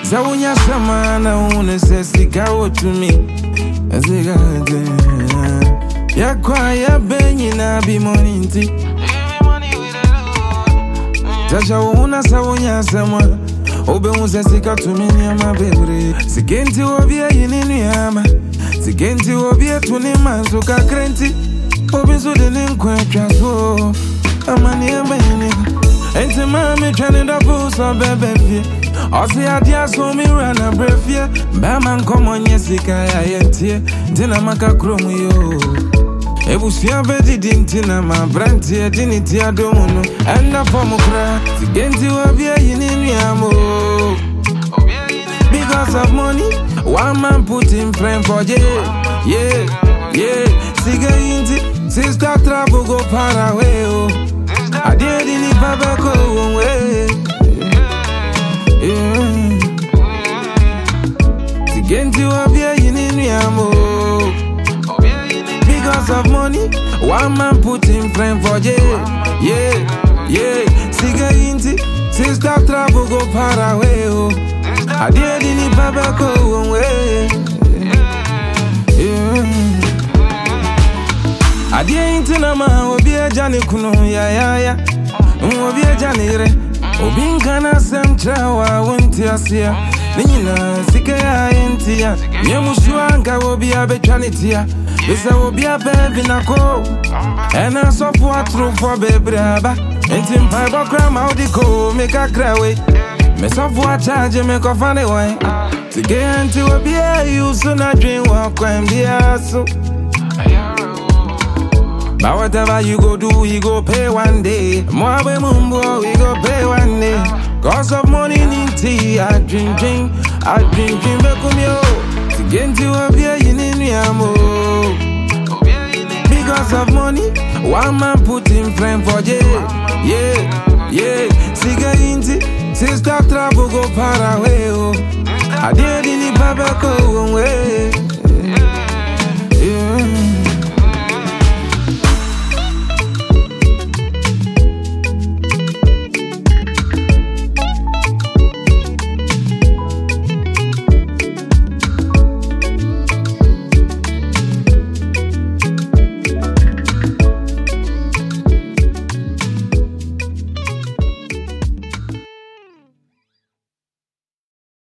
Zawunya samana unesesika to me. Ya kwaya benyi na bi moninti. Tasha una zawunya sama. Obe unesesika to me nyama bebre. Sigenti obia yini yama. Sigenti obia tunima suka krenti. Obe so de nkwa twaso. Amani amani. Enti mami trying to pull some baby. Osi adia so mi run a breath yeah. Baman come on yesika ya yentie. Dina maka kromu yo. Ebusia bedi dintina ma brantie diniti adomuno. Enda fomu kra. Sigenti wabia yini amo. Because of money, one man put in frame for yeah. Siga inti, sister travel go far away oh. I didn't baba go away. Sigenti wabia yini amo. Because of money, one man put in frame for yeah. Siga inti, sister travel go far away oh. I didn't baba go away. I didn't know my obi a jani kuno ya. Obi a jani re. Obi nkana semtrawa wonti asia. Nina sike ya entia. Nyemushuanga obi a betwanitia. Bisa obi a baby nako. Ena sofu atru for bebraba. Enti mpaibo kram audiko make a cry. Me sofu a charge me ko fane wai. Sige anti obi a you so na dream walk and be aso. But whatever you go do, we go pay one day. Mwabe mumbo, we go pay one day. Cause of money, ninti, I dream, bekumyo. Sigenti wabia yini amo. Because of money, one man put in frame for yeah. Siga inti, sister trouble go far away oh. I didn't baba go away.